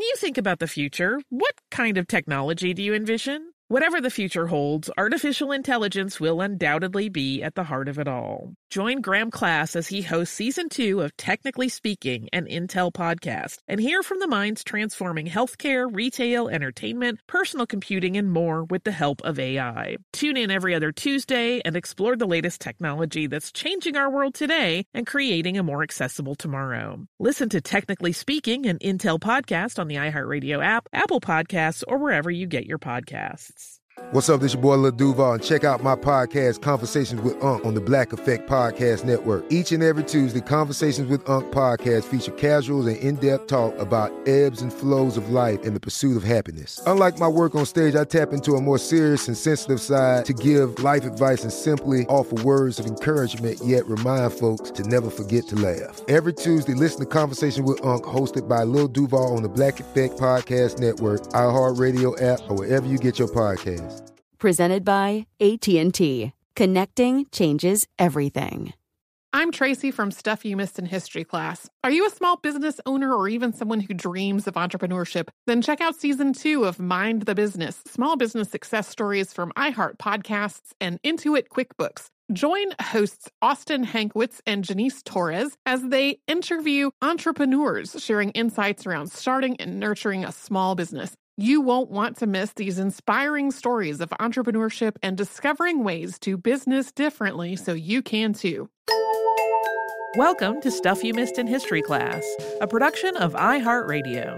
you think about the future, what kind of technology do you envision? Whatever the future holds, artificial intelligence will undoubtedly be at the heart of it all. Join Graham Class as he hosts Season 2 of Technically Speaking, an Intel podcast, and hear from the minds transforming healthcare, retail, entertainment, personal computing, and more with the help of AI. Tune in every other Tuesday and explore the latest technology that's changing our world today and creating a more accessible tomorrow. Listen to Technically Speaking, an Intel podcast on the iHeartRadio app, Apple Podcasts, or wherever you get your podcasts. What's up, this your boy Lil Duval, and check out my podcast, Conversations with Unc, on the Black Effect Podcast Network. Each and every Tuesday, Conversations with Unc podcast feature casual and in-depth talk about ebbs and flows of life and the pursuit of happiness. Unlike my work on stage, I tap into a more serious and sensitive side to give life advice and simply offer words of encouragement, yet remind folks to never forget to laugh. Every Tuesday, listen to Conversations with Unc, hosted by Lil Duval on the Black Effect Podcast Network, iHeartRadio app, or wherever you get your podcasts. Presented by AT&T. Connecting changes everything. I'm Tracy from Stuff You Missed in History class. Are you a small business owner or even someone who dreams of entrepreneurship? Then check out Season 2 of Mind the Business, small business success stories from iHeart Podcasts and Intuit QuickBooks. Join hosts Austin Hankwitz and Janice Torres as they interview entrepreneurs sharing insights around starting and nurturing a small business. You won't want to miss these inspiring stories of entrepreneurship and discovering ways to business differently so you can too. Welcome to Stuff You Missed in History Class, a production of iHeartRadio.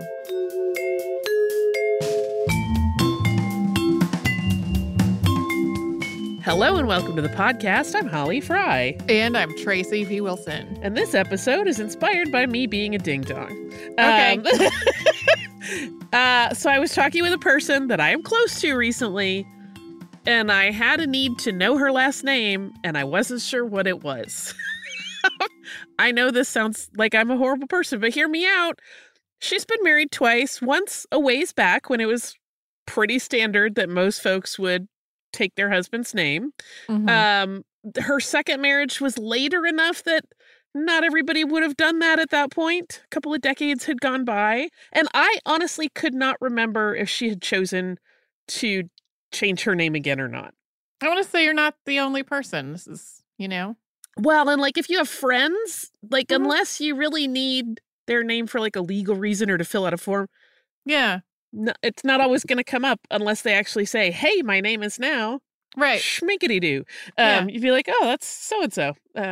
Hello and welcome to the podcast. I'm Holly Fry. And I'm Tracy V. Wilson. And this episode is inspired by me being a ding-dong. Okay. So I was talking with a person that I am close to recently, and I had a need to know her last name, and I wasn't sure what it was. I know this sounds like I'm a horrible person, but hear me out. She's been married twice, once a ways back when it was pretty standard that most folks would take their husband's name. Mm-hmm. Her second marriage was later enough that not everybody would have done that at that point. A couple of decades had gone by. And I honestly could not remember if she had chosen to change her name again or not. I want to say you're not the only person. This is, Well, and like if you have friends, like unless you really need their name for like a legal reason or to fill out a form. Yeah. No, it's not always going to come up unless they actually say, hey, my name is now. Right. Schminkety-doo. You'd be like, oh, that's so-and-so.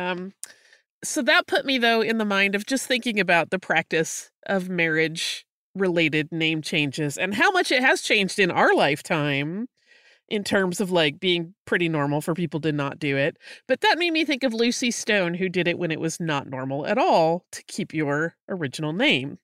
So that put me, though, in the mind of just thinking about the practice of marriage-related name changes and how much it has changed in our lifetime in terms of, like, being pretty normal for people to not do it. But that made me think of Lucy Stone, who did it when it was not normal at all to keep your original name.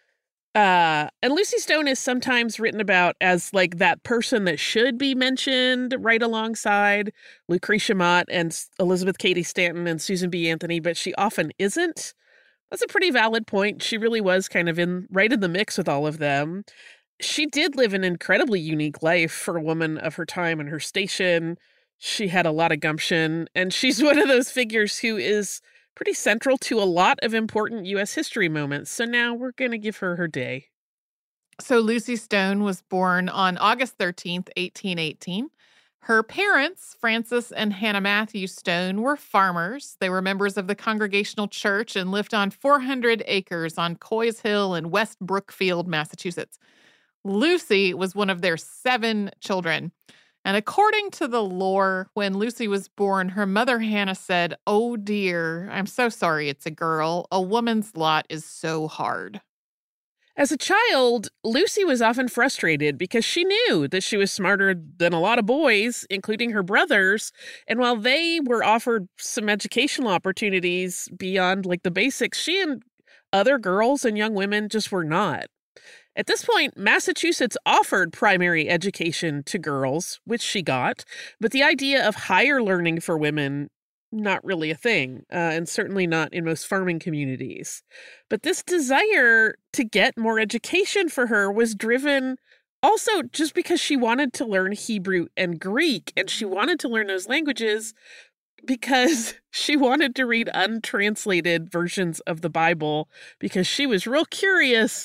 And Lucy Stone is sometimes written about as like that person that should be mentioned right alongside Lucretia Mott and Elizabeth Cady Stanton and Susan B. Anthony, but she often isn't. That's a pretty valid point. She really was kind of right in the mix with all of them. She did live an incredibly unique life for a woman of her time and her station. She had a lot of gumption, and she's one of those figures who is pretty central to a lot of important U.S. history moments. So now we're going to give her day. So Lucy Stone was born on August 13th, 1818. Her parents, Francis and Hannah Matthew Stone, were farmers. They were members of the Congregational Church and lived on 400 acres on Coy's Hill in West Brookfield, Massachusetts. Lucy was one of their 7 children. And according to the lore, when Lucy was born, her mother Hannah said, "Oh dear, I'm so sorry it's a girl. A woman's lot is so hard." As a child, Lucy was often frustrated because she knew that she was smarter than a lot of boys, including her brothers. And while they were offered some educational opportunities beyond like the basics, she and other girls and young women just were not. At this point, Massachusetts offered primary education to girls, which she got, but the idea of higher learning for women, not really a thing, and certainly not in most farming communities. But this desire to get more education for her was driven also just because she wanted to learn Hebrew and Greek, and she wanted to learn those languages because she wanted to read untranslated versions of the Bible because she was real curious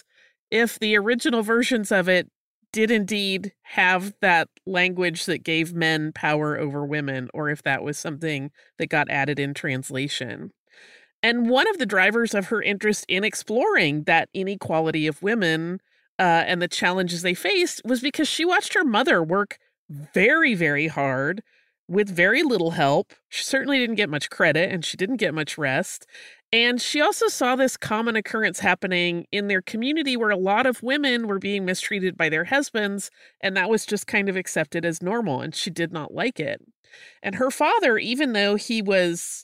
if the original versions of it did indeed have that language that gave men power over women, or if that was something that got added in translation. And one of the drivers of her interest in exploring that inequality of women and the challenges they faced was because she watched her mother work very, very hard with very little help. She certainly didn't get much credit, and she didn't get much rest. And she also saw this common occurrence happening in their community where a lot of women were being mistreated by their husbands, and that was just kind of accepted as normal, and she did not like it. And her father, even though he was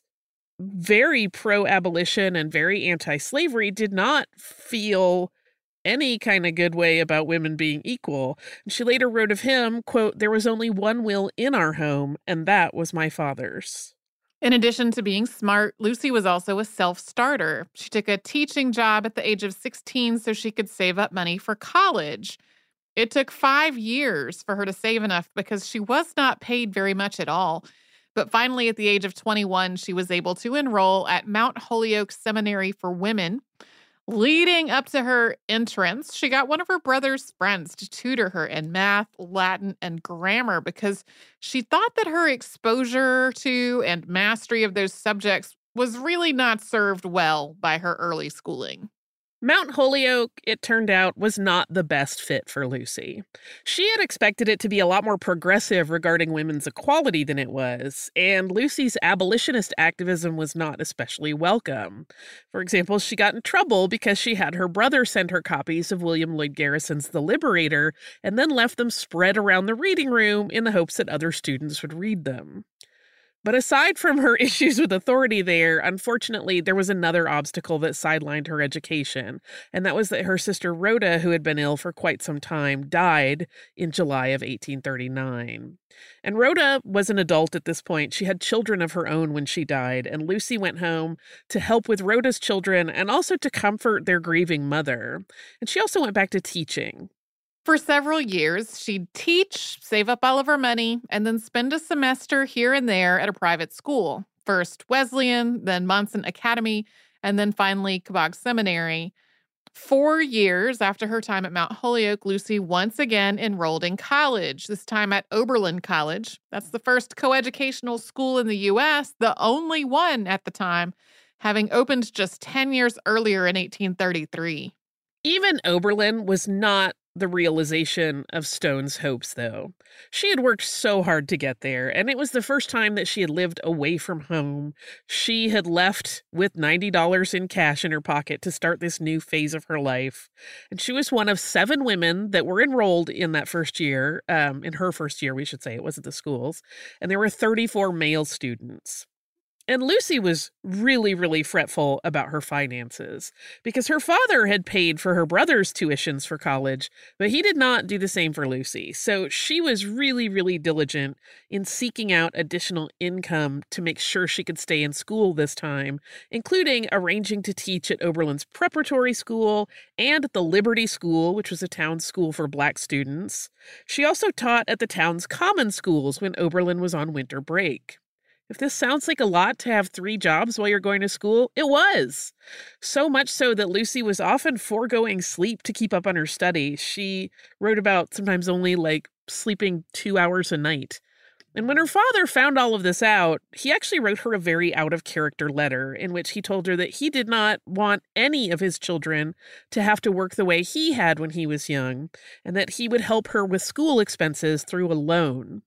very pro-abolition and very anti-slavery, did not feel any kind of good way about women being equal. And she later wrote of him, quote, "There was only one will in our home, and that was my father's." In addition to being smart, Lucy was also a self-starter. She took a teaching job at the age of 16 so she could save up money for college. It took 5 years for her to save enough because she was not paid very much at all. But finally, at the age of 21, she was able to enroll at Mount Holyoke Seminary for Women. Leading up to her entrance, she got one of her brother's friends to tutor her in math, Latin, and grammar because she thought that her exposure to and mastery of those subjects was really not served well by her early schooling. Mount Holyoke, it turned out, was not the best fit for Lucy. She had expected it to be a lot more progressive regarding women's equality than it was, and Lucy's abolitionist activism was not especially welcome. For example, she got in trouble because she had her brother send her copies of William Lloyd Garrison's The Liberator and then left them spread around the reading room in the hopes that other students would read them. But aside from her issues with authority there, unfortunately, there was another obstacle that sidelined her education, and that was that her sister Rhoda, who had been ill for quite some time, died in July of 1839. And Rhoda was an adult at this point. She had children of her own when she died, and Lucy went home to help with Rhoda's children and also to comfort their grieving mother. And she also went back to teaching. For several years, she'd teach, save up all of her money, and then spend a semester here and there at a private school. First Wesleyan, then Monson Academy, and then finally Cabot Seminary. 4 years after her time at Mount Holyoke, Lucy once again enrolled in college, this time at Oberlin College. That's the first coeducational school in the U.S., the only one at the time, having opened just 10 years earlier in 1833. Even Oberlin was not the realization of Stone's hopes, though. She had worked so hard to get there, and it was the first time that she had lived away from home. She had left with $90 in cash in her pocket to start this new phase of her life. And she was one of 7 women that were enrolled in that first year, in her first year, we should say. It wasn't the school's. And there were 34 male students. And Lucy was really, really fretful about her finances because her father had paid for her brother's tuitions for college, but he did not do the same for Lucy. So she was really, really diligent in seeking out additional income to make sure she could stay in school this time, including arranging to teach at Oberlin's preparatory school and at the Liberty School, which was a town school for Black students. She also taught at the town's common schools when Oberlin was on winter break. If this sounds like a lot to have 3 jobs while you're going to school, it was. So much so that Lucy was often foregoing sleep to keep up on her study. She wrote about sometimes only sleeping 2 hours a night. And when her father found all of this out, he actually wrote her a very out-of-character letter in which he told her that he did not want any of his children to have to work the way he had when he was young, and that he would help her with school expenses through a loan.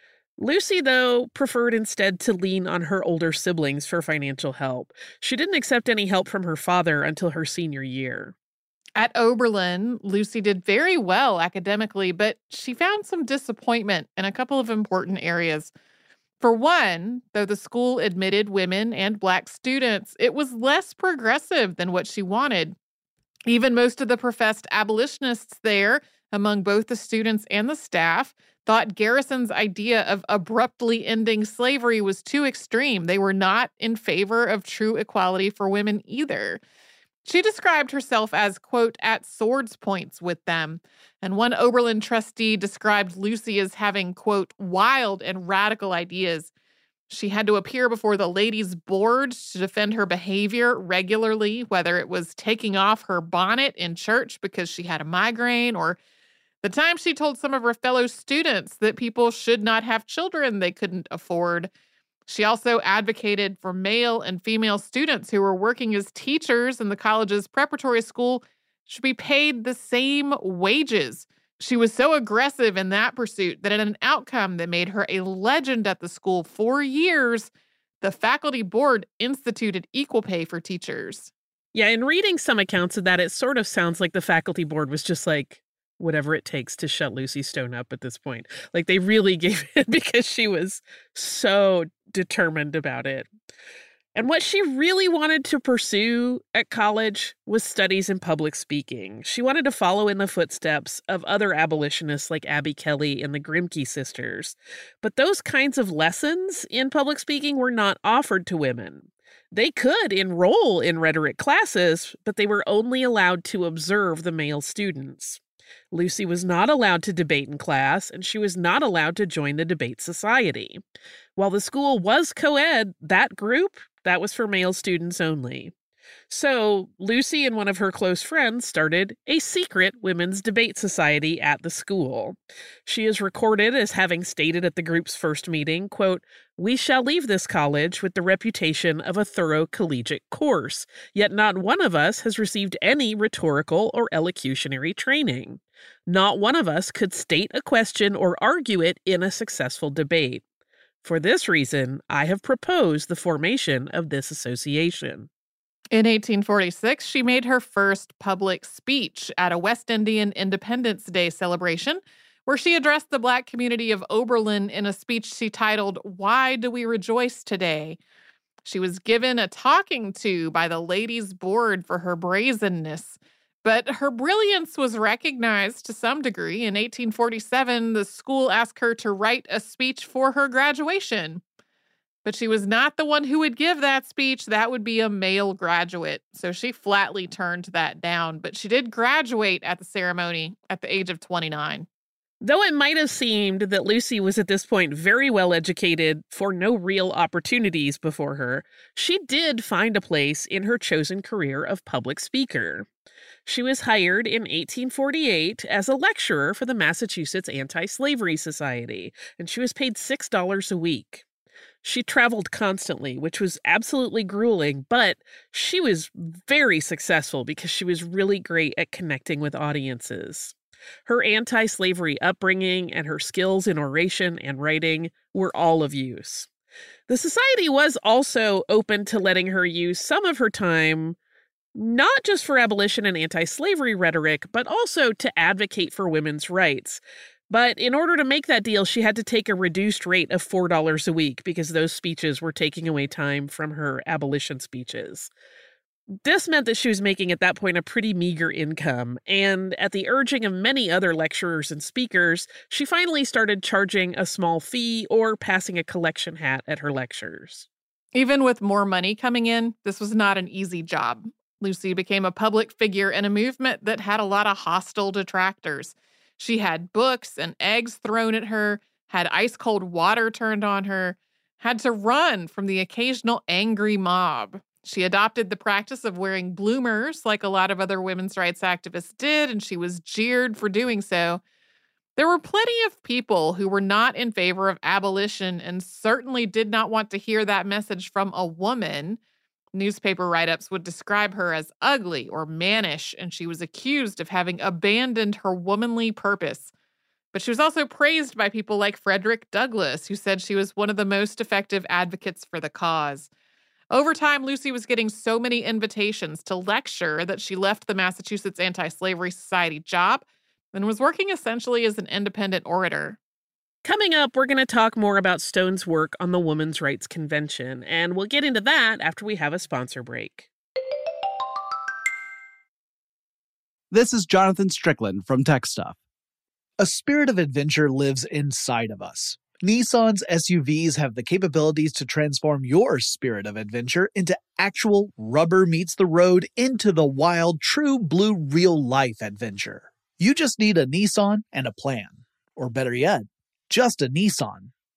Lucy, though, preferred instead to lean on her older siblings for financial help. She didn't accept any help from her father until her senior year. At Oberlin, Lucy did very well academically, but she found some disappointment in a couple of important areas. For one, though the school admitted women and Black students, it was less progressive than what she wanted. Even most of the professed abolitionists there, among both the students and the staff, thought Garrison's idea of abruptly ending slavery was too extreme. They were not in favor of true equality for women either. She described herself as, quote, at swords points with them. And one Oberlin trustee described Lucy as having, quote, wild and radical ideas. She had to appear before the ladies' board to defend her behavior regularly, whether it was taking off her bonnet in church because she had a migraine, or the time she told some of her fellow students that people should not have children they couldn't afford. She also advocated for male and female students who were working as teachers in the college's preparatory school should be paid the same wages. She was so aggressive in that pursuit that in an outcome that made her a legend at the school for years, the faculty board instituted equal pay for teachers. Yeah, in reading some accounts of that, it sort of sounds like the faculty board was just like, whatever it takes to shut Lucy Stone up at this point. Like, they really gave it because she was so determined about it. And what she really wanted to pursue at college was studies in public speaking. She wanted to follow in the footsteps of other abolitionists like Abby Kelly and the Grimke sisters. But those kinds of lessons in public speaking were not offered to women. They could enroll in rhetoric classes, but they were only allowed to observe the male students. Lucy was not allowed to debate in class, and she was not allowed to join the debate society. While the school was co-ed, that group, that was for male students only. So Lucy and one of her close friends started a secret women's debate society at the school. She is recorded as having stated at the group's first meeting, quote, "We shall leave this college with the reputation of a thorough collegiate course, yet not one of us has received any rhetorical or elocutionary training. Not one of us could state a question or argue it in a successful debate. For this reason, I have proposed the formation of this association." In 1846, she made her first public speech at a West Indian Independence Day celebration, where she addressed the Black community of Oberlin in a speech she titled, "Why Do We Rejoice Today?" She was given a talking to by the ladies' board for her brazenness, but her brilliance was recognized to some degree. In 1847, the school asked her to write a speech for her graduation. But she was not the one who would give that speech. That would be a male graduate. So she flatly turned that down. But she did graduate at the ceremony at the age of 29. Though it might have seemed that Lucy was at this point very well educated for no real opportunities before her, she did find a place in her chosen career of public speaker. She was hired in 1848 as a lecturer for the Massachusetts Anti-Slavery Society, and she was paid $6 a week. She traveled constantly, which was absolutely grueling, but she was very successful because she was really great at connecting with audiences. Her anti-slavery upbringing and her skills in oration and writing were all of use. The society was also open to letting her use some of her time, not just for abolition and anti-slavery rhetoric, but also to advocate for women's rights. But in order to make that deal, she had to take a reduced rate of $4 a week because those speeches were taking away time from her abolition speeches. This meant that she was making at that point a pretty meager income, and at the urging of many other lecturers and speakers, she finally started charging a small fee or passing a collection hat at her lectures. Even with more money coming in, this was not an easy job. Lucy became a public figure in a movement that had a lot of hostile detractors. She had books and eggs thrown at her, had ice-cold water turned on her, had to run from the occasional angry mob. She adopted the practice of wearing bloomers like a lot of other women's rights activists did, and she was jeered for doing so. There were plenty of people who were not in favor of abolition and certainly did not want to hear that message from a woman. Newspaper write-ups would describe her as ugly or mannish, and she was accused of having abandoned her womanly purpose. But she was also praised by people like Frederick Douglass, who said she was one of the most effective advocates for the cause. Over time, Lucy was getting so many invitations to lecture that she left the Massachusetts Anti-Slavery Society job and was working essentially as an independent orator. Coming up, we're going to talk more about Stone's work on the Women's Rights Convention, and we'll get into that after we have a sponsor break. This is Jonathan Strickland from Tech Stuff. A spirit of adventure lives inside of us. Nissan's SUVs have the capabilities to transform your spirit of adventure into actual rubber meets the road into the wild, true blue real-life adventure. You just need a Nissan and a plan. Or better yet, just a Nissan.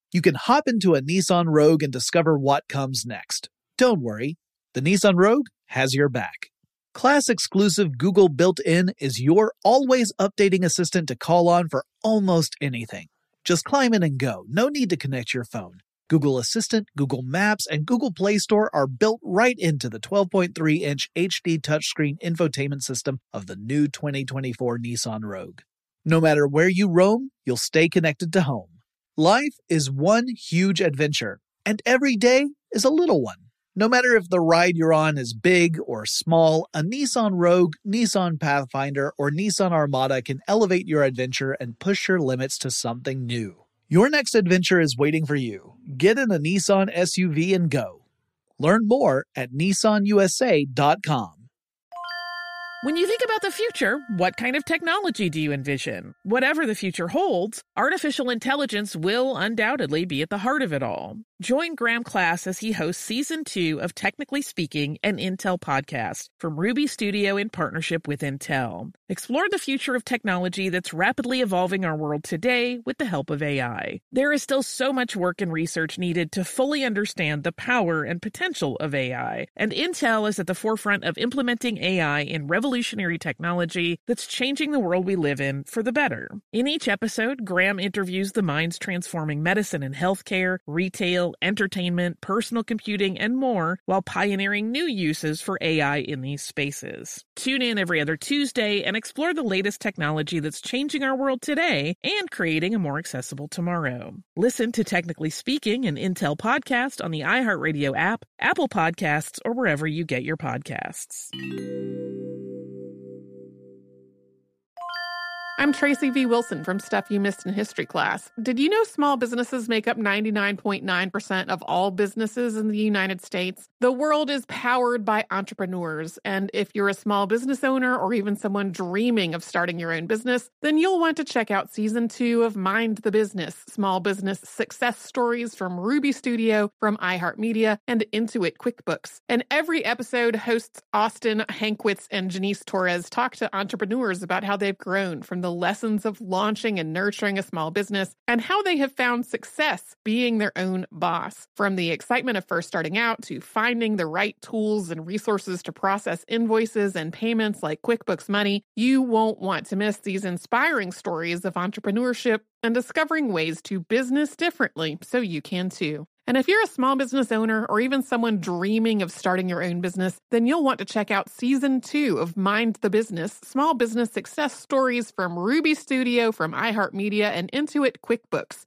You can hop into a Nissan Rogue and discover what comes next. Don't worry, the Nissan Rogue has your back. Class-exclusive Google Built-In is your always updating assistant to call on for almost anything. Just climb in and go. No need to connect your phone. Google Assistant, Google Maps, and Google Play Store are built right into the 12.3-inch HD touchscreen infotainment system of the new 2024 Nissan Rogue. No matter where you roam, you'll stay connected to home. Life is one huge adventure, and every day is a little one. No matter if the ride you're on is big or small, a Nissan Rogue, Nissan Pathfinder, or Nissan Armada can elevate your adventure and push your limits to something new. Your next adventure is waiting for you. Get in a Nissan SUV and go. Learn more at nissanusa.com. When you think about the future, what kind of technology do you envision? Whatever the future holds, artificial intelligence will undoubtedly be at the heart of it all. Join Graham Class as he hosts Season 2 of Technically Speaking, an Intel podcast from Ruby Studio in partnership with Intel. Explore the future of technology that's rapidly evolving our world today with the help of AI. There is still so much work and research needed to fully understand the power and potential of AI, and Intel is at the forefront of implementing AI in revolutionary technology that's changing the world we live in for the better. In each episode, Graham interviews the minds transforming medicine and healthcare, retail, entertainment, personal computing, and more, while pioneering new uses for AI in these spaces. Tune in every other Tuesday and explore the latest technology that's changing our world today and creating a more accessible tomorrow. Listen to Technically Speaking, an Intel podcast on the iHeartRadio app, Apple Podcasts, or wherever you get your podcasts. I'm Tracy V. Wilson from Stuff You Missed in History Class. Did you know small businesses make up 99.9% of all businesses in the United States? The world is powered by entrepreneurs, and if you're a small business owner or even someone dreaming of starting your own business, then you'll want to check out Season 2 of Mind the Business, Small Business Success Stories from Ruby Studio, from iHeartMedia, and Intuit QuickBooks. And every episode, hosts Austin Hankwitz and Janice Torres talk to entrepreneurs about how they've grown from the lessons of launching and nurturing a small business and how they have found success being their own boss. From the excitement of first starting out to finding the right tools and resources to process invoices and payments like QuickBooks Money, you won't want to miss these inspiring stories of entrepreneurship and discovering ways to business differently so you can too. And if you're a small business owner or even someone dreaming of starting your own business, then you'll want to check out Season 2 of Mind the Business, Small Business Success Stories from Ruby Studio, from iHeartMedia, and Intuit QuickBooks.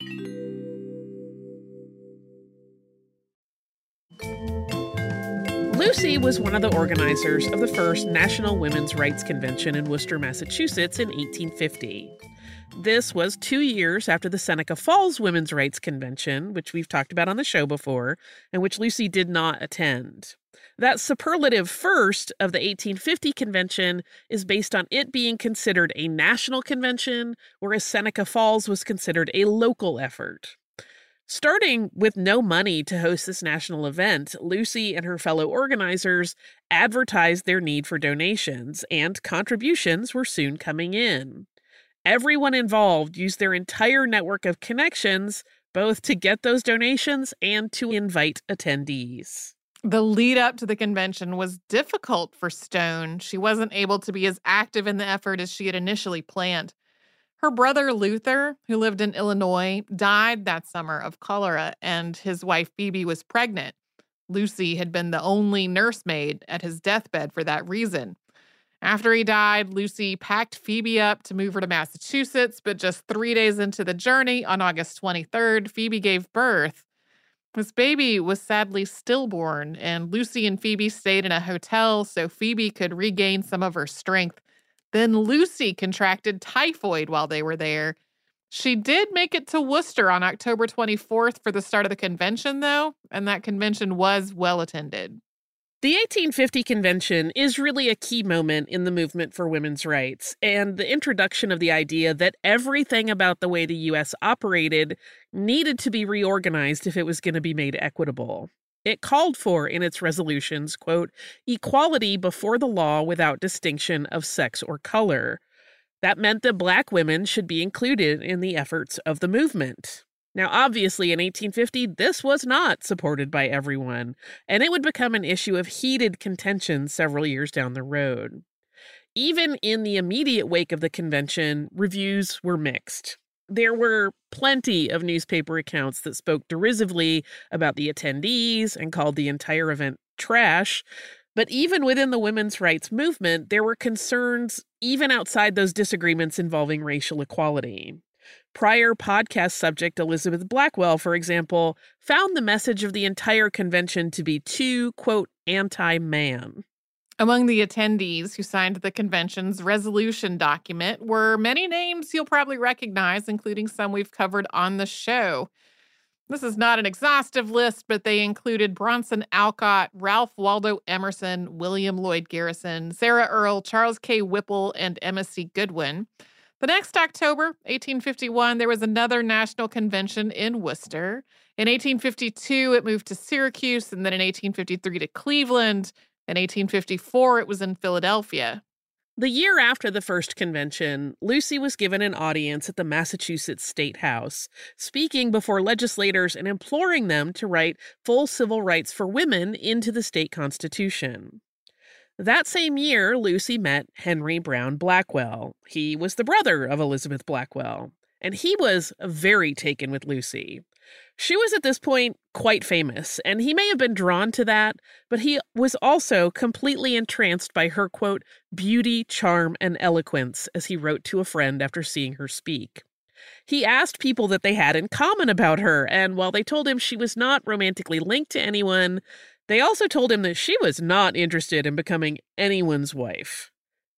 Lucy was one of the organizers of the first National Women's Rights Convention in Worcester, Massachusetts in 1850. This was 2 years after the Seneca Falls Women's Rights Convention, which we've talked about on the show before, and which Lucy did not attend. That superlative first of the 1850 convention is based on it being considered a national convention, whereas Seneca Falls was considered a local effort. Starting with no money to host this national event, Lucy and her fellow organizers advertised their need for donations, and contributions were soon coming in. Everyone involved used their entire network of connections, both to get those donations and to invite attendees. The lead up to the convention was difficult for Stone. She wasn't able to be as active in the effort as she had initially planned. Her brother Luther, who lived in Illinois, died that summer of cholera, and his wife Phoebe was pregnant. Lucy had been the only nursemaid at his deathbed for that reason. After he died, Lucy packed Phoebe up to move her to Massachusetts, but just 3 days into the journey, on August 23rd, Phoebe gave birth. This baby was sadly stillborn, and Lucy and Phoebe stayed in a hotel so Phoebe could regain some of her strength. Then Lucy contracted typhoid while they were there. She did make it to Worcester on October 24th for the start of the convention, though, and that convention was well attended. The 1850 convention is really a key moment in the movement for women's rights, and the introduction of the idea that everything about the way the U.S. operated needed to be reorganized if it was going to be made equitable. It called for, in its resolutions, quote, equality before the law without distinction of sex or color. That meant that Black women should be included in the efforts of the movement. Now, obviously, in 1850, this was not supported by everyone, and it would become an issue of heated contention several years down the road. Even in the immediate wake of the convention, reviews were mixed. There were plenty of newspaper accounts that spoke derisively about the attendees and called the entire event trash. But even within the women's rights movement, there were concerns even outside those disagreements involving racial equality. Prior podcast subject Elizabeth Blackwell, for example, found the message of the entire convention to be too, quote, anti-man. Among the attendees who signed the convention's resolution document were many names you'll probably recognize, including some we've covered on the show. This is not an exhaustive list, but they included Bronson Alcott, Ralph Waldo Emerson, William Lloyd Garrison, Sarah Earle, Charles K. Whipple, and Emma C. Goodwin. The next October, 1851, there was another national convention in Worcester. In 1852, it moved to Syracuse, and then in 1853 to Cleveland. In 1854, it was in Philadelphia. The year after the first convention, Lucy was given an audience at the Massachusetts State House, speaking before legislators and imploring them to write full civil rights for women into the state constitution. That same year, Lucy met Henry Brown Blackwell. He was the brother of Elizabeth Blackwell, and he was very taken with Lucy. She was at this point quite famous, and he may have been drawn to that, but he was also completely entranced by her, quote, beauty, charm, and eloquence, as he wrote to a friend after seeing her speak. He asked people that they had in common about her, and while they told him she was not romantically linked to anyone, they also told him that she was not interested in becoming anyone's wife.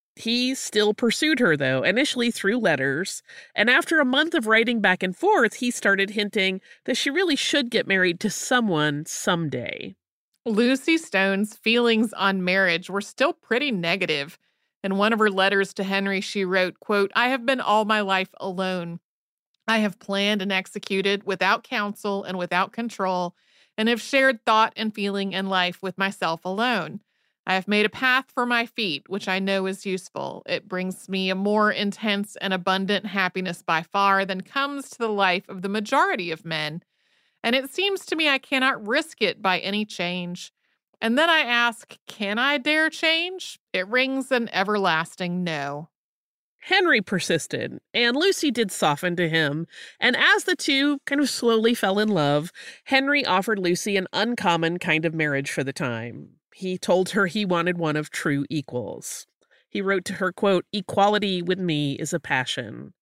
He still pursued her, though, initially through letters, and after a month of writing back and forth, he started hinting that she really should get married to someone someday. Lucy Stone's feelings on marriage were still pretty negative. In one of her letters to Henry, she wrote, quote, I have been all my life alone. I have planned and executed without counsel and without control, and have shared thought and feeling and life with myself alone. I have made a path for my feet, which I know is useful. It brings me a more intense and abundant happiness by far than comes to the life of the majority of men. And it seems to me I cannot risk it by any change. And then I ask, can I dare change? It rings an everlasting no. Henry persisted, and Lucy did soften to him, and as the two kind of slowly fell in love, Henry offered Lucy an uncommon kind of marriage for the time. He told her he wanted one of true equals. He wrote to her, quote, equality with me is a passion.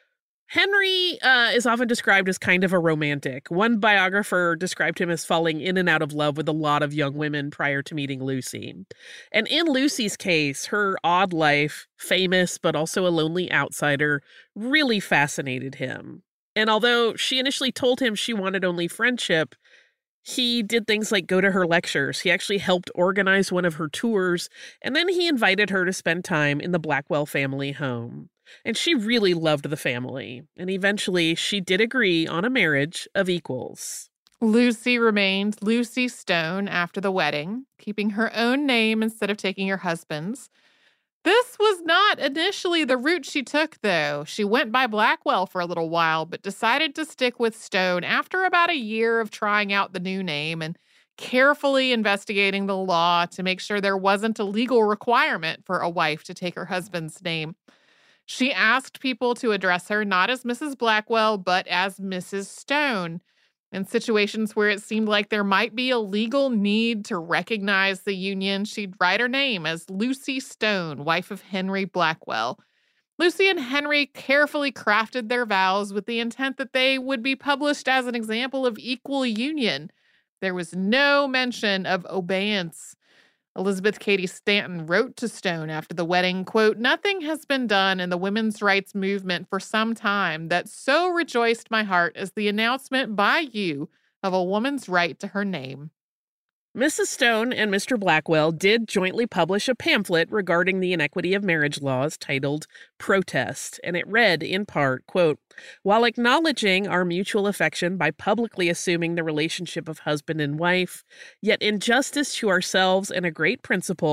Henry is often described as kind of a romantic. One biographer described him as falling in and out of love with a lot of young women prior to meeting Lucy. And in Lucy's case, her odd life, famous but also a lonely outsider, really fascinated him. And although she initially told him she wanted only friendship, he did things like go to her lectures. He actually helped organize one of her tours, and then he invited her to spend time in the Blackwell family home. And she really loved the family, and eventually she did agree on a marriage of equals. Lucy remained Lucy Stone after the wedding, keeping her own name instead of taking her husband's. This was not initially the route she took, though. She went by Blackwell for a little while, but decided to stick with Stone after about a year of trying out the new name and carefully investigating the law to make sure there wasn't a legal requirement for a wife to take her husband's name. She asked people to address her not as Mrs. Blackwell, but as Mrs. Stone. In situations where it seemed like there might be a legal need to recognize the union, she'd write her name as Lucy Stone, wife of Henry Blackwell. Lucy and Henry carefully crafted their vows with the intent that they would be published as an example of equal union. There was no mention of obeyance. Elizabeth Cady Stanton wrote to Stone after the wedding, quote, nothing has been done in the women's rights movement for some time that so rejoiced my heart as the announcement by you of a woman's right to her name. Mrs. Stone and Mr. Blackwell did jointly publish a pamphlet regarding the inequity of marriage laws titled Protest, and it read, in part, quote, while acknowledging our mutual affection by publicly assuming the relationship of husband and wife, yet in justice to ourselves and a great principle,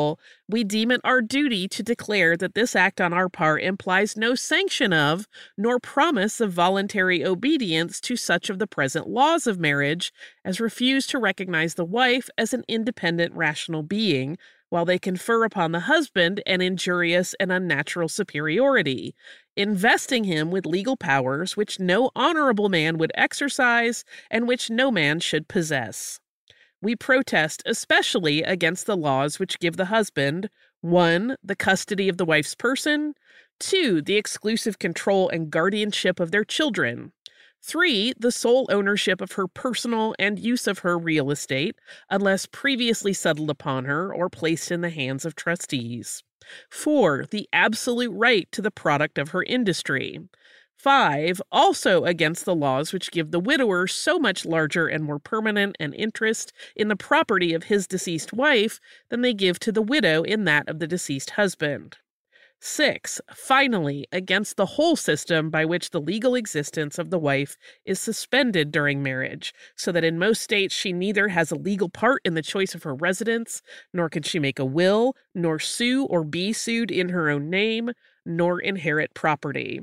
We deem it our duty to declare that this act on our part implies no sanction of, nor promise of voluntary obedience to such of the present laws of marriage as refuse to recognize the wife as an independent rational being, while they confer upon the husband an injurious and unnatural superiority, investing him with legal powers which no honorable man would exercise and which no man should possess. We protest especially against the laws which give the husband 1. The custody of the wife's person, 2. The exclusive control and guardianship of their children, 3. The sole ownership of her personal and use of her real estate, unless previously settled upon her or placed in the hands of trustees, 4. The absolute right to the product of her industry, 5. Also against the laws which give the widower so much larger and more permanent an interest in the property of his deceased wife than they give to the widow in that of the deceased husband. 6. Finally, against the whole system by which the legal existence of the wife is suspended during marriage, so that in most states she neither has a legal part in the choice of her residence, nor can she make a will, nor sue or be sued in her own name, nor inherit property.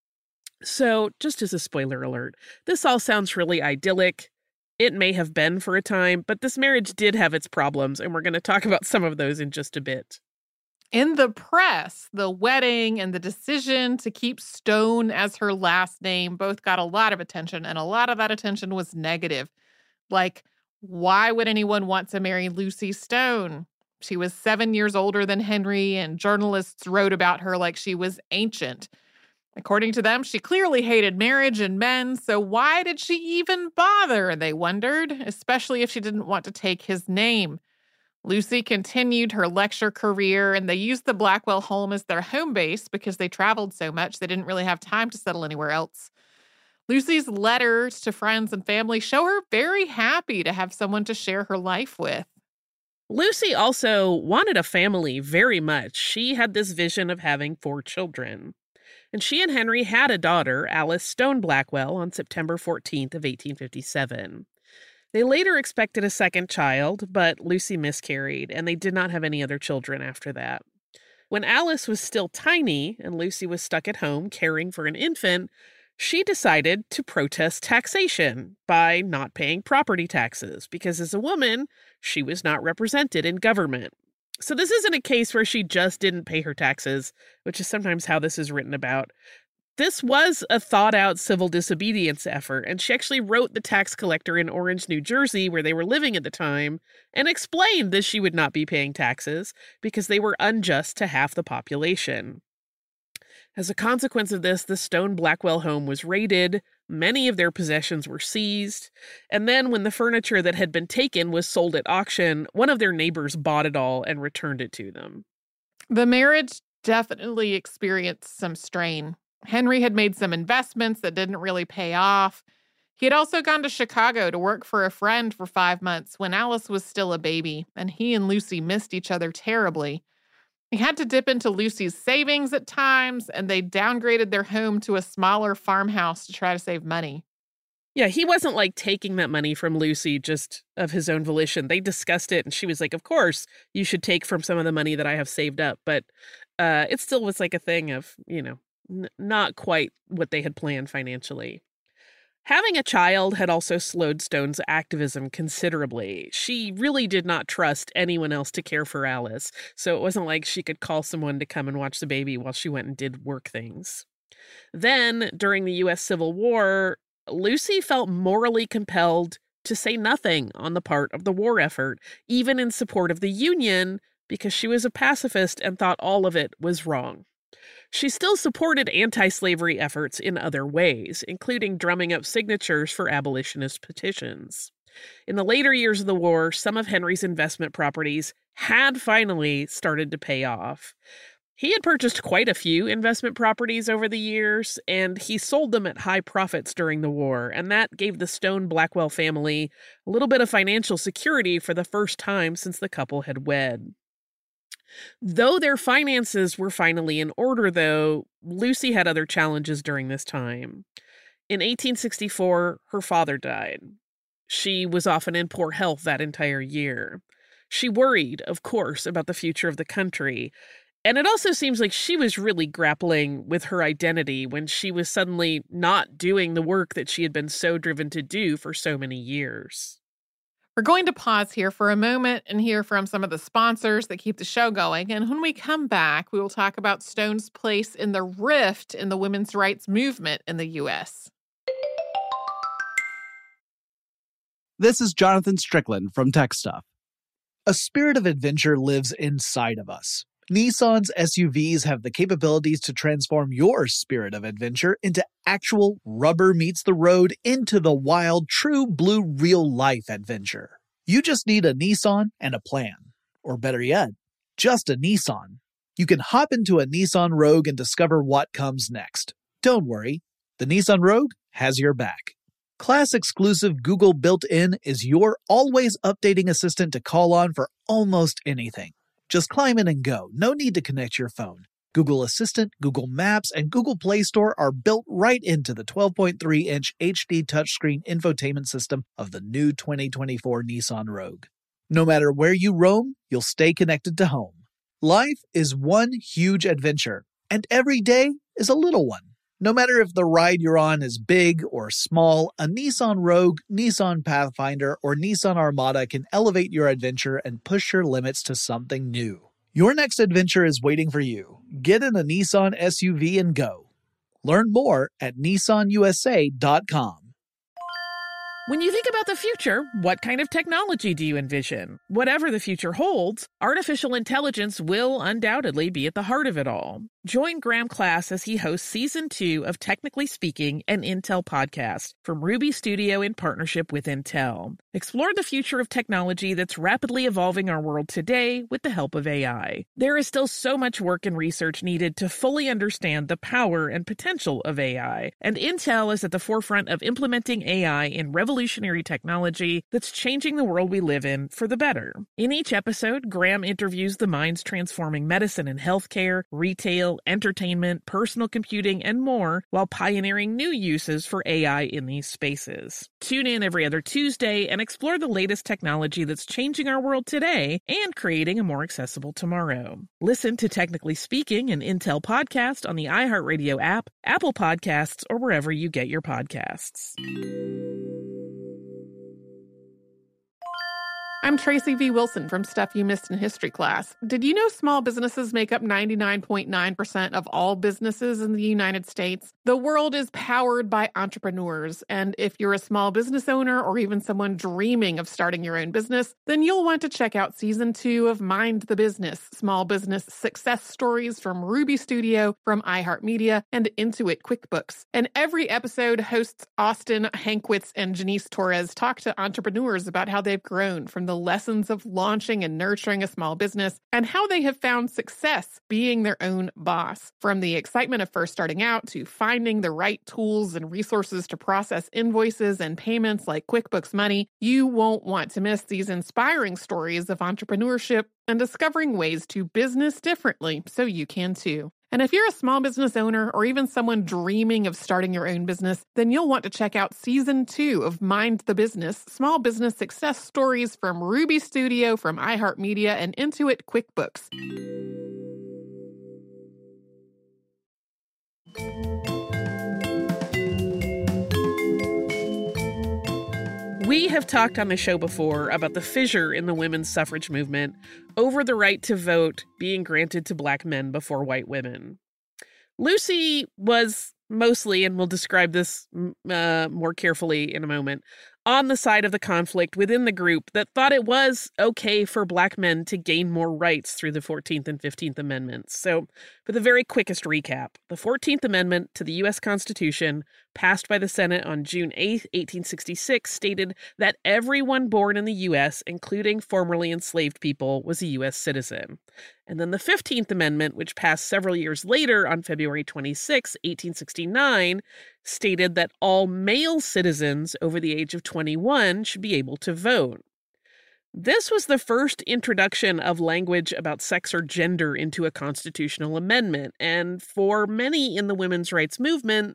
So, just as a spoiler alert, this all sounds really idyllic. It may have been for a time, but this marriage did have its problems, and we're going to talk about some of those in just a bit. In the press, the wedding and the decision to keep Stone as her last name both got a lot of attention, and a lot of that attention was negative. Like, why would anyone want to marry Lucy Stone? She was 7 years older than Henry, and journalists wrote about her like she was ancient. According to them, she clearly hated marriage and men, so why did she even bother, they wondered, especially if she didn't want to take his name. Lucy continued her lecture career, and they used the Blackwell home as their home base because they traveled so much they didn't really have time to settle anywhere else. Lucy's letters to friends and family show her very happy to have someone to share her life with. Lucy also wanted a family very much. She had this vision of having 4 children. And she and Henry had a daughter, Alice Stone Blackwell, on September 14th of 1857. They later expected a second child, but Lucy miscarried, and they did not have any other children after that. When Alice was still tiny and Lucy was stuck at home caring for an infant, she decided to protest taxation by not paying property taxes, because as a woman, she was not represented in government. So this isn't a case where she just didn't pay her taxes, which is sometimes how this is written about. This was a thought-out civil disobedience effort, and she actually wrote the tax collector in Orange, New Jersey, where they were living at the time, and explained that she would not be paying taxes because they were unjust to half the population. As a consequence of this, the Stone Blackwell home was raided, many of their possessions were seized, and then when the furniture that had been taken was sold at auction, one of their neighbors bought it all and returned it to them. The marriage definitely experienced some strain. Henry had made some investments that didn't really pay off. He had also gone to Chicago to work for a friend for 5 months when Alice was still a baby, and he and Lucy missed each other terribly. He had to dip into Lucy's savings at times, and they downgraded their home to a smaller farmhouse to try to save money. Yeah, he wasn't like taking that money from Lucy just of his own volition. They discussed it, and she was like, of course, you should take from some of the money that I have saved up. But it still was like a thing of, not quite what they had planned financially. Having a child had also slowed Stone's activism considerably. She really did not trust anyone else to care for Alice, so it wasn't like she could call someone to come and watch the baby while she went and did work things. Then, during the U.S. Civil War, Lucy felt morally compelled to say nothing on the part of the war effort, even in support of the Union, because she was a pacifist and thought all of it was wrong. She still supported anti-slavery efforts in other ways, including drumming up signatures for abolitionist petitions. In the later years of the war, some of Henry's investment properties had finally started to pay off. He had purchased quite a few investment properties over the years, and he sold them at high profits during the war, and that gave the Stone Blackwell family a little bit of financial security for the first time since the couple had wed. Though their finances were finally in order, though, Lucy had other challenges during this time. In 1864, her father died. She was often in poor health that entire year. She worried, of course, about the future of the country. And it also seems like she was really grappling with her identity when she was suddenly not doing the work that she had been so driven to do for so many years. We're going to pause here for a moment and hear from some of the sponsors that keep the show going. And when we come back, we will talk about Stone's place in the rift in the women's rights movement in the U.S. This is Jonathan Strickland from Tech Stuff. A spirit of adventure lives inside of us. Nissan's SUVs have the capabilities to transform your spirit of adventure into actual rubber meets the road into the wild, true blue real-life adventure. You just need a Nissan and a plan. Or better yet, just a Nissan. You can hop into a Nissan Rogue and discover what comes next. Don't worry, the Nissan Rogue has your back. Class-exclusive Google built-in is your always updating assistant to call on for almost anything. Just climb in and go. No need to connect your phone. Google Assistant, Google Maps, and Google Play Store are built right into the 12.3-inch HD touchscreen infotainment system of the new 2024 Nissan Rogue. No matter where you roam, you'll stay connected to home. Life is one huge adventure, and every day is a little one. No matter if the ride you're on is big or small, a Nissan Rogue, Nissan Pathfinder, or Nissan Armada can elevate your adventure and push your limits to something new. Your next adventure is waiting for you. Get in a Nissan SUV and go. Learn more at nissanusa.com. When you think about the future, what kind of technology do you envision? Whatever the future holds, artificial intelligence will undoubtedly be at the heart of it all. Join Graham Class as he hosts Season 2 of Technically Speaking, an Intel podcast from Ruby Studio in partnership with Intel. Explore the future of technology that's rapidly evolving our world today with the help of AI. There is still so much work and research needed to fully understand the power and potential of AI, and Intel is at the forefront of implementing AI in revolutionary technology that's changing the world we live in for the better. In each episode, Graham interviews the minds transforming medicine and healthcare, retail, entertainment, personal computing, and more, while pioneering new uses for AI in these spaces. Tune in every other Tuesday and explore the latest technology that's changing our world today and creating a more accessible tomorrow. Listen to Technically Speaking, an Intel podcast on the iHeartRadio app, Apple Podcasts, or wherever you get your podcasts. I'm Tracy V. Wilson from Stuff You Missed in History Class. Did you know small businesses make up 99.9% of all businesses in the United States? The world is powered by entrepreneurs, and if you're a small business owner or even someone dreaming of starting your own business, then you'll want to check out Season 2 of Mind the Business, Small Business Success Stories from Ruby Studio, from iHeartMedia, and Intuit QuickBooks. And every episode, hosts Austin Hankwitz and Janice Torres talk to entrepreneurs about how they've grown from the lessons of launching and nurturing a small business and how they have found success being their own boss. From the excitement of first starting out to finding the right tools and resources to process invoices and payments like QuickBooks Money, you won't want to miss these inspiring stories of entrepreneurship and discovering ways to business differently so you can too. And if you're a small business owner or even someone dreaming of starting your own business, then you'll want to check out Season 2 of Mind the Business, Small Business Success Stories from Ruby Studio, from iHeartMedia, and Intuit QuickBooks. We have talked on the show before about the fissure in the women's suffrage movement over the right to vote being granted to Black men before white women. Lucy was mostly, and we'll describe this more carefully in a moment, on the side of the conflict within the group that thought it was okay for Black men to gain more rights through the 14th and 15th Amendments. So, for the very quickest recap, the 14th Amendment to the U.S. Constitution, passed by the Senate on June 8, 1866, stated that everyone born in the U.S., including formerly enslaved people, was a U.S. citizen. And then the 15th Amendment, which passed several years later on February 26, 1869, stated that all male citizens over the age of 21 should be able to vote. This was the first introduction of language about sex or gender into a constitutional amendment, and for many in the women's rights movement,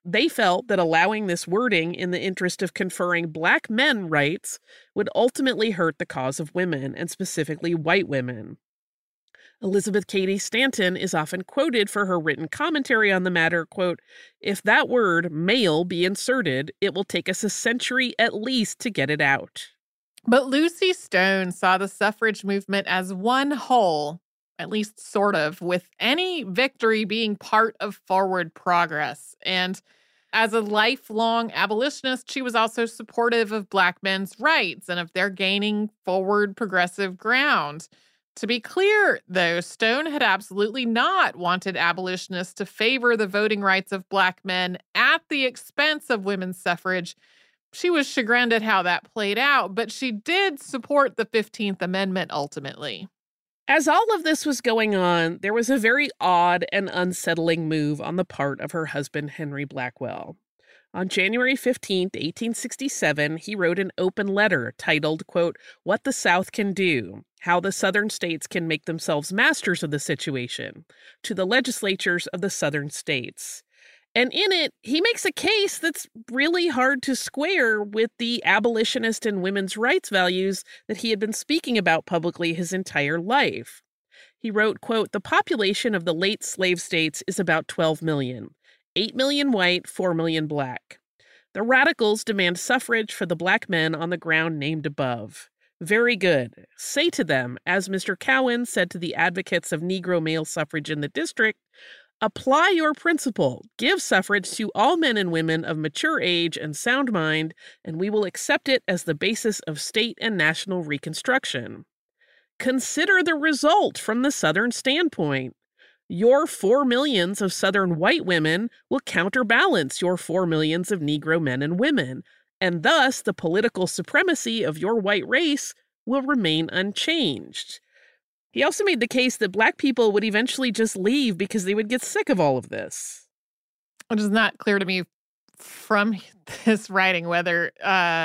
They felt that allowing this wording in the interest of conferring Black men rights would ultimately hurt the cause of women, and specifically white women. Elizabeth Cady Stanton is often quoted for her written commentary on the matter, quote, "If that word, male, be inserted, it will take us a century at least to get it out." But Lucy Stone saw the suffrage movement as one whole, at least sort of, with any victory being part of forward progress. And as a lifelong abolitionist, she was also supportive of Black men's rights and of their gaining forward progressive ground. To be clear, though, Stone had absolutely not wanted abolitionists to favor the voting rights of Black men at the expense of women's suffrage. She was chagrined at how that played out, but she did support the 15th Amendment ultimately. As all of this was going on, there was a very odd and unsettling move on the part of her husband, Henry Blackwell. On January 15th, 1867, he wrote an open letter titled, quote, "What the South Can Do, How the Southern States Can Make Themselves Masters of the Situation," to the legislatures of the Southern states. And in it, he makes a case that's really hard to square with the abolitionist and women's rights values that he had been speaking about publicly his entire life. He wrote, quote, "The population of the late slave states is about 12 million. 8 million white, 4 million black. The radicals demand suffrage for the Black men on the ground named above. Very good. Say to them, as Mr. Cowan said to the advocates of Negro male suffrage in the district, apply your principle, give suffrage to all men and women of mature age and sound mind, and we will accept it as the basis of state and national reconstruction. Consider the result from the Southern standpoint. Your 4 millions of Southern white women will counterbalance your 4 millions of Negro men and women, and thus the political supremacy of your white race will remain unchanged." He also made the case that Black people would eventually just leave because they would get sick of all of this. It is not clear to me from this writing whether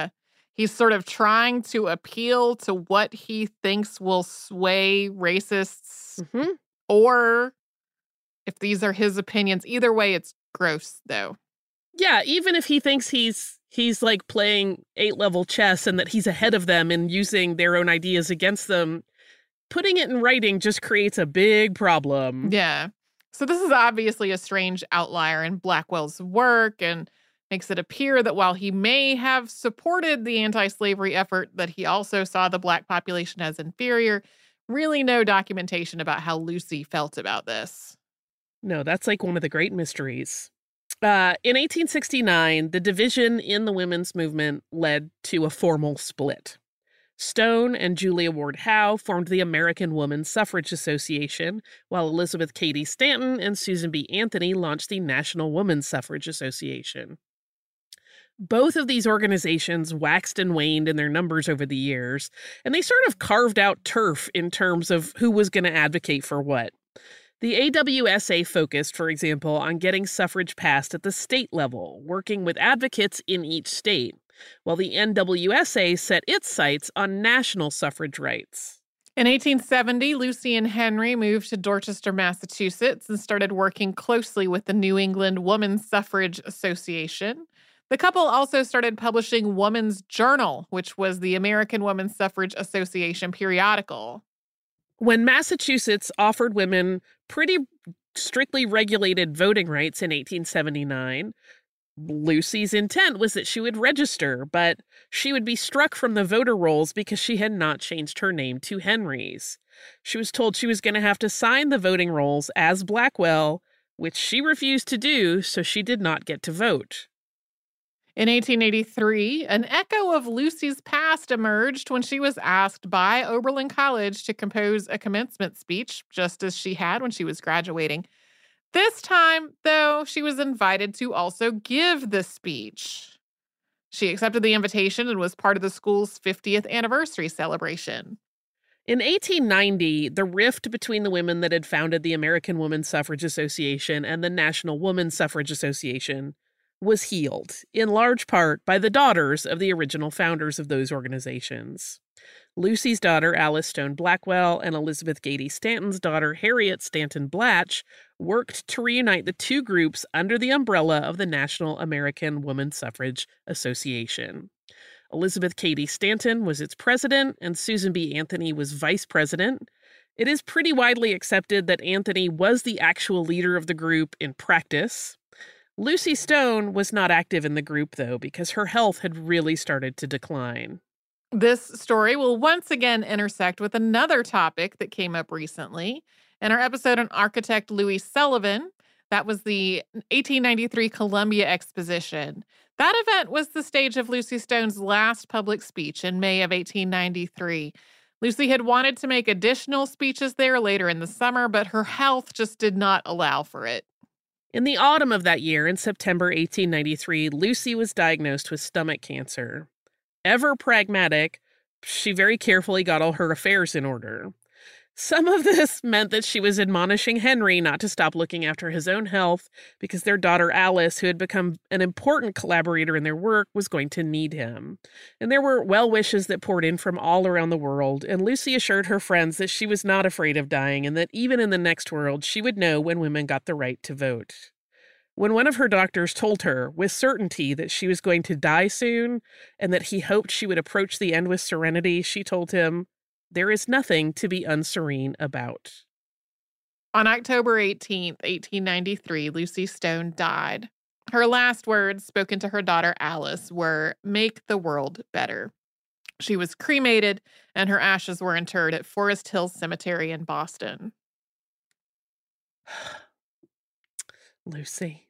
he's sort of trying to appeal to what he thinks will sway racists or if these are his opinions. Either way, it's gross, though. Yeah, even if he thinks he's like playing 8-level chess and that he's ahead of them and using their own ideas against them, putting it in writing just creates a big problem. Yeah. So this is obviously a strange outlier in Blackwell's work and makes it appear that while he may have supported the anti-slavery effort, that he also saw the Black population as inferior. Really no documentation about how Lucy felt about this. No, that's like one of the great mysteries. In 1869, the division in the women's movement led to a formal split. Stone and Julia Ward Howe formed the American Woman Suffrage Association, while Elizabeth Cady Stanton and Susan B. Anthony launched the National Women's Suffrage Association. Both of these organizations waxed and waned in their numbers over the years, and they sort of carved out turf in terms of who was going to advocate for what. The AWSA focused, for example, on getting suffrage passed at the state level, working with advocates in each state, while the NWSA set its sights on national suffrage rights. In 1870, Lucy and Henry moved to Dorchester, Massachusetts, and started working closely with the New England Women's Suffrage Association. The couple also started publishing Woman's Journal, which was the American Women's Suffrage Association periodical. When Massachusetts offered women pretty strictly regulated voting rights in 1879, Lucy's intent was that she would register, but she would be struck from the voter rolls because she had not changed her name to Henry's. She was told she was going to have to sign the voting rolls as Blackwell, which she refused to do, so she did not get to vote. In 1883, an echo of Lucy's past emerged when she was asked by Oberlin College to compose a commencement speech, just as she had when she was graduating. This time, though, she was invited to also give the speech. She accepted the invitation and was part of the school's 50th anniversary celebration. In 1890, the rift between the women that had founded the American Women's Suffrage Association and the National Women's Suffrage Association was healed, in large part by the daughters of the original founders of those organizations. Lucy's daughter, Alice Stone Blackwell, and Elizabeth Cady Stanton's daughter, Harriet Stanton Blatch, worked to reunite the two groups under the umbrella of the National American Woman Suffrage Association. Elizabeth Cady Stanton was its president, and Susan B. Anthony was vice president. It is pretty widely accepted that Anthony was the actual leader of the group in practice. Lucy Stone was not active in the group, though, because her health had really started to decline. This story will once again intersect with another topic that came up recently. In our episode on architect Louis Sullivan, that was the 1893 Columbia Exposition. That event was the stage of Lucy Stone's last public speech in May of 1893. Lucy had wanted to make additional speeches there later in the summer, but her health just did not allow for it. In the autumn of that year, in September 1893, Lucy was diagnosed with stomach cancer. Ever pragmatic, she very carefully got all her affairs in order. Some of this meant that she was admonishing Henry not to stop looking after his own health because their daughter Alice, who had become an important collaborator in their work, was going to need him. And there were well wishes that poured in from all around the world, and Lucy assured her friends that she was not afraid of dying and that even in the next world, she would know when women got the right to vote. When one of her doctors told her with certainty that she was going to die soon and that he hoped she would approach the end with serenity, she told him, "There is nothing to be unserene about." On October 18th, 1893, Lucy Stone died. Her last words spoken to her daughter Alice were, "Make the world better." She was cremated, and her ashes were interred at Forest Hill Cemetery in Boston. Lucy.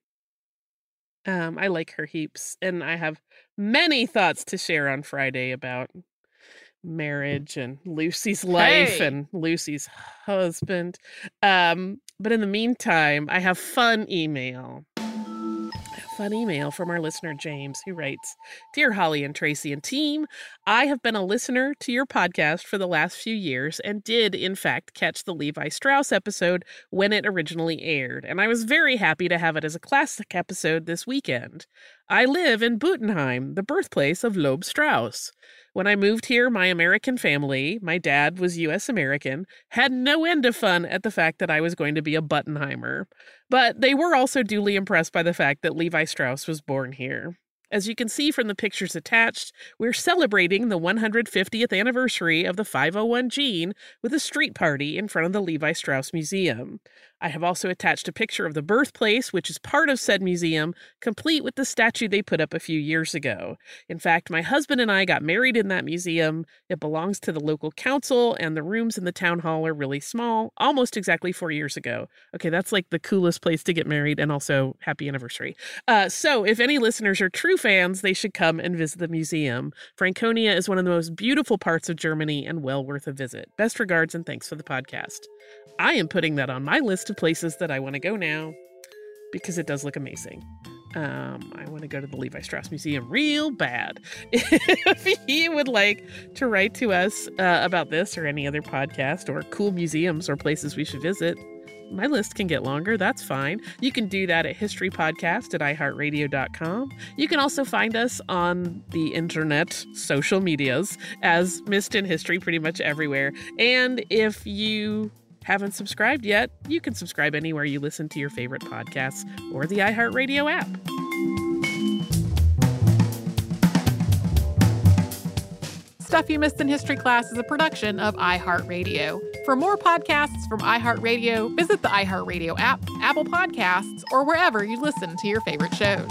I like her heaps, and I have many thoughts to share on Friday about marriage and Lucy's life and Lucy's husband. But in the meantime, I have fun email. Fun email from our listener, James, who writes, "Dear Holly and Tracy and team, I have been a listener to your podcast for the last few years and did, in fact, catch the Levi Strauss episode when it originally aired, and I was very happy to have it as a classic episode this weekend. I live in Butenheim, the birthplace of Loeb Strauss. When I moved here, my American family, my dad was U.S. American, had no end of fun at the fact that I was going to be a Buttenheimer. But they were also duly impressed by the fact that Levi Strauss was born here. As you can see from the pictures attached, we're celebrating the 150th anniversary of the 501 Gene with a street party in front of the Levi Strauss Museum. I have also attached a picture of the birthplace, which is part of said museum, complete with the statue they put up a few years ago. In fact, my husband and I got married in that museum. It belongs to the local council, and the rooms in the town hall are really small, almost exactly 4 years ago. Okay, that's like the coolest place to get married, and also happy anniversary. So if any listeners are true fans, they should come and visit the museum. Franconia is one of the most beautiful parts of Germany and well worth a visit. Best regards and thanks for the podcast." I am putting that on my list of places that I want to go now because it does look amazing. I want to go to the Levi Strauss Museum real bad. If you would like to write to us about this or any other podcast or cool museums or places we should visit, my list can get longer. That's fine. You can do that at historypodcast@iheartradio.com. You can also find us on the internet, social medias, as Missed in History pretty much everywhere. And if you haven't subscribed yet, you can subscribe anywhere you listen to your favorite podcasts or the iHeartRadio app. Stuff You Missed in History Class is a production of iHeartRadio. For more podcasts from iHeartRadio, visit the iHeartRadio app, Apple Podcasts, or wherever you listen to your favorite shows.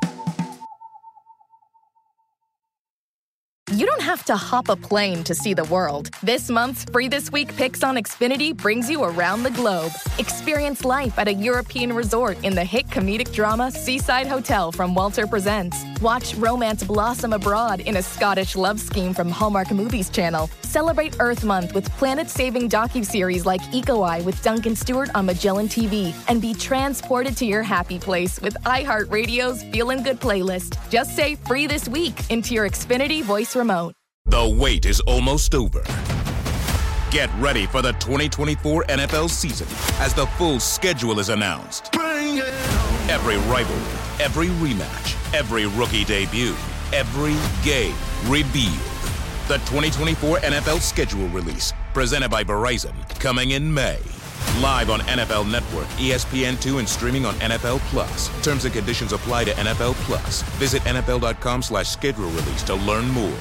You don't have to hop a plane to see the world. This month's Free This Week picks on Xfinity brings you around the globe. Experience life at a European resort in the hit comedic drama Seaside Hotel from Walter Presents. Watch romance blossom abroad in a Scottish love scheme from Hallmark Movies Channel. Celebrate Earth Month with planet-saving docuseries like Eco Eye with Duncan Stewart on Magellan TV. And be transported to your happy place with iHeartRadio's Feelin' Good playlist. Just say Free This Week into your Xfinity voice remote. The wait is almost over. Get ready for the 2024 NFL season as the full schedule is announced. Every rivalry, every rematch, every rookie debut, every game revealed. The 2024 NFL schedule release, presented by Verizon, coming in May. Live on NFL Network, ESPN2, and streaming on NFL Plus. Terms and conditions apply to NFL Plus. Visit NFL.com/schedule release to learn more.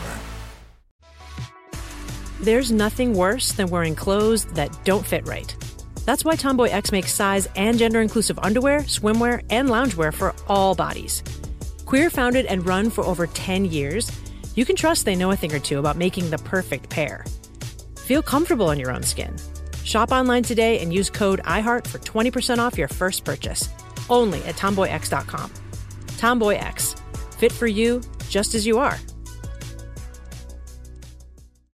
There's nothing worse than wearing clothes that don't fit right. That's why Tomboy X makes size and gender-inclusive underwear, swimwear, and loungewear for all bodies. Queer-founded and run for over 10 years, you can trust they know a thing or two about making the perfect pair. Feel comfortable in your own skin. Shop online today and use code IHEART for 20% off your first purchase. Only at TomboyX.com. Tomboy X. Fit for you, just as you are.